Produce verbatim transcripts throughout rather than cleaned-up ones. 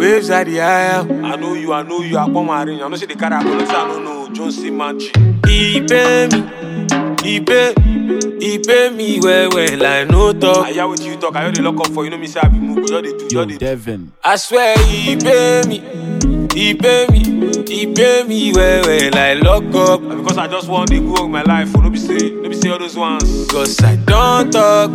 waves at the aisle. I know you, I know you, I come and ring. I know see the car, I don't know, John C. Manchi. He pay me, he pay, he pay me well, well, I no talk. I hear what you talk, I hear the lock up for you, know me say I be move, you they do, you they do. Devin. I swear he pay me, he pay me, he pay me well, well, I lock up. Because I just want to go with my life, no be say, no be say all those ones. Cause I don't talk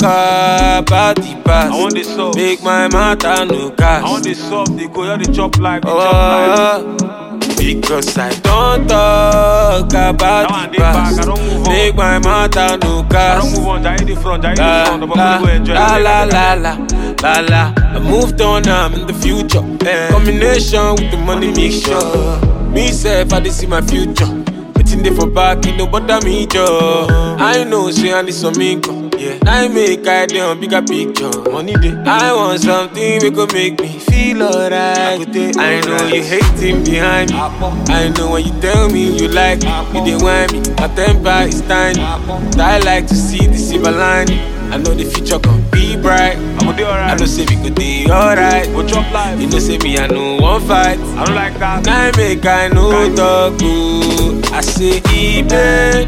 about the past. I want the soft. Make my matter no cash. I want the soft, they go, you they chop life, they oh, chop life. Because I don't talk about the past. Make my matter no cash. I don't move on, I hit the front, I hit the front. I'm gonna go enjoy la, la, la, la, la, la. I moved on, I'm in the future. Yeah. Combination with the money mixture. Me self, I did see my future. Waiting there for back, you know, but me job. I know, say I need some income. Yeah. I make idea on bigger picture. Money day. I want something we could make me feel alright. I know you hating behind me. I know when you tell me you like me, you dey want me. My temper is tiny. I like to see the silver lining. I know the future gon' be bright. I'ma do alright. I know say we could do alright. Go chop life. You know say me I know one fight. I don't like that. I make I know talk good. I say he pay,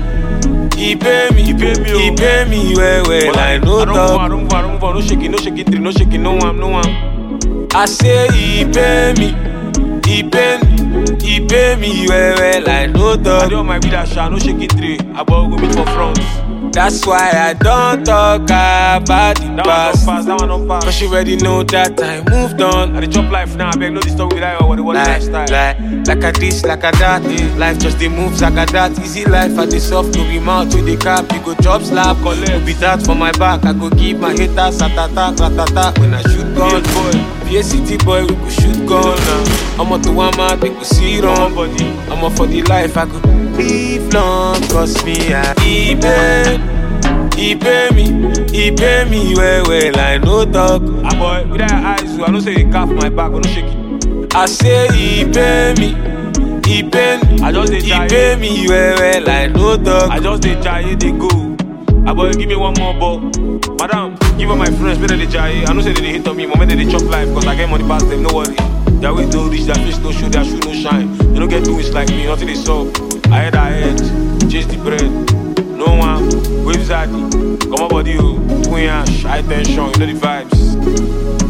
he pay me, he pay me, he pay me well well. I know talk. I don't move, I don't move, I don't shake it, no shake it, three, no shake it, no one, no one. I say he pay me, he pay me, he pay me well well. I know talk. I don't my vida shine, no shake it, three. I bought go meet for front. That's why I don't talk about the that past. One don't pass, that one don't pass. Cause you already know that I moved on. I dey chop life now, I beg no disturb with that or the like, lifestyle. Like, like a this, like a that. Yeah. Life just the moves like a that. Easy life at the soft, no be mouth with the cap. You go job slap, collect. Be that for my back. I go give my haters at attack, ratata. When I shoot gun, boy. Be a city boy, we go shoot gun now. I'm up to one man, they go see it on body. I'm up for the life, I go live long. Cause me, I even. He pay me, he pay me well, well, I no talk. Ah boy, with that eyes, I don't say he calf my back, I don't shake it. I say he pay me, he pay me, I just dey he pay me well, well, I no talk. I just dey try, they go. Ah boy, give me one more ball. Madam, give her my friends, better they try. I don't say they hit on me, moment they chop life, cause I get money past them, no worry. Their way don't reach, their face no show, their shoe no shine. They don't get doings like me, nothing they saw. I head, I head, chase the bread. No one, waves at it. Come on, body, you. Twin ash, high tension, you know the vibes.